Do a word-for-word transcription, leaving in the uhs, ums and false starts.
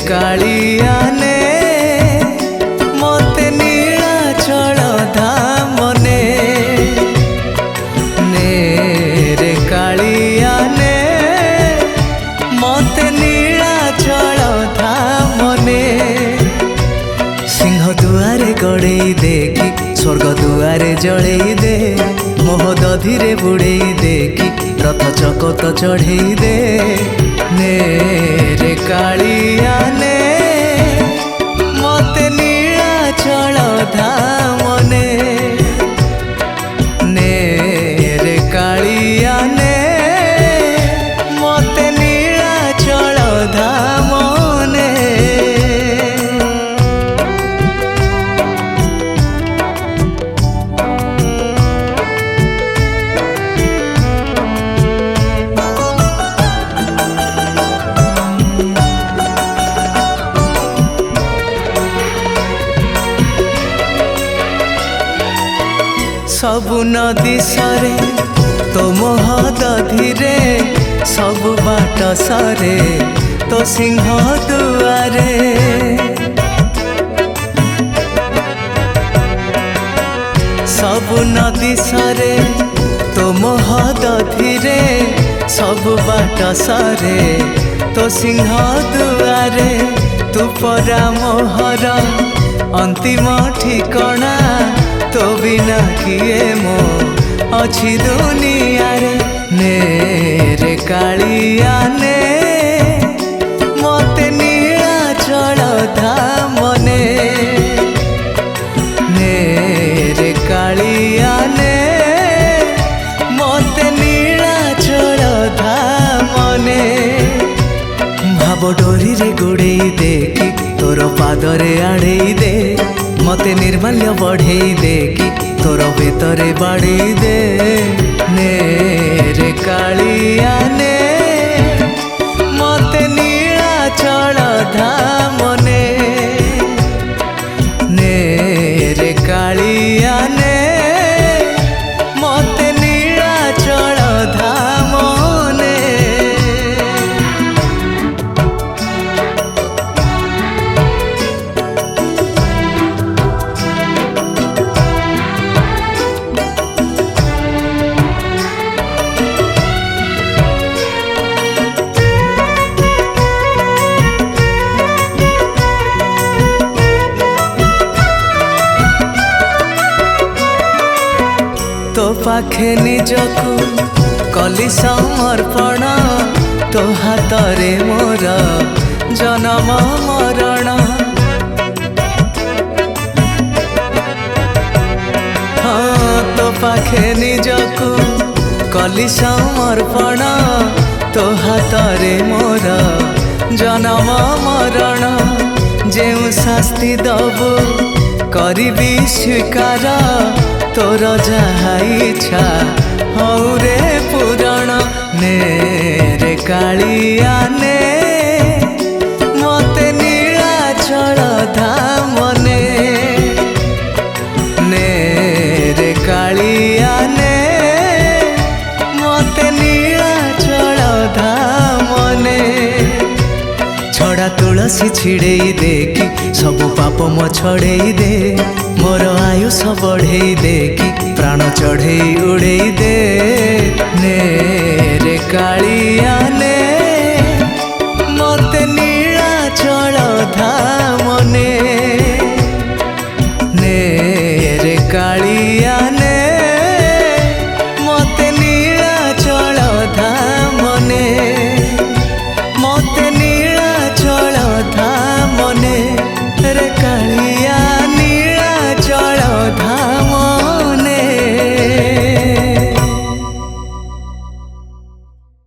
कालिया ने मते नीलाचल धामने ने रे कालिया ने मते नीलाचल धामने सिंह दुआरे गड़े दे कि स्वर्ग दुआरे जड़े दे मोह दधिरे बुड़े दे कि रथ चकत चढ़े दे ने रे कालिया ने मते नीलाचल धामने ने रे कालिया ने मते नीलाचल धामने। सबु नदी सरे तो मोह दधिरे सबु बाट सरे तो सिंह दुआरे सबु नदी सरे तो मोह दधिरे सबु बाट सरे तो सिंह दुआरे तू परा मोहर अंतिम ठिकणा तो बिना किए मो अच्छी दुनिया रे ने रे कालिया ने मते नीलाचल धामने ने रे कालिया ने मते नीलाचल धामने भाव डोरी रे गोड़े दे कि तोर पादरे आड़े दे मते निर्माल्य बढ़े दे कि तोर भितरे बाड़ी दे ने रे कालिया ने मते नीलाचल धामने ने रे कालिया ने मते नीलाचल धामने। तो पाखे निजकू कली समर्पण तो हाथरे मोर जन्म मरण हाँ तो पाखे निजकू कली समर्पण तो हाथरे मोर जन्म मरण जेउ शास्ति दबु करिबी स्वीकार तोर जहा इच्छा हौ रे पूरण ने रे कालिया ने मते नीलाचल धामने ने रे कालिया ने मते नीलाचल धामने छड़ा तुलसी छिड़े दे कि सबु पाप मो छड़े दे मोर आयुष बढ़े दे कि प्राण चढ़े उड़े दे ने रे कालिया ने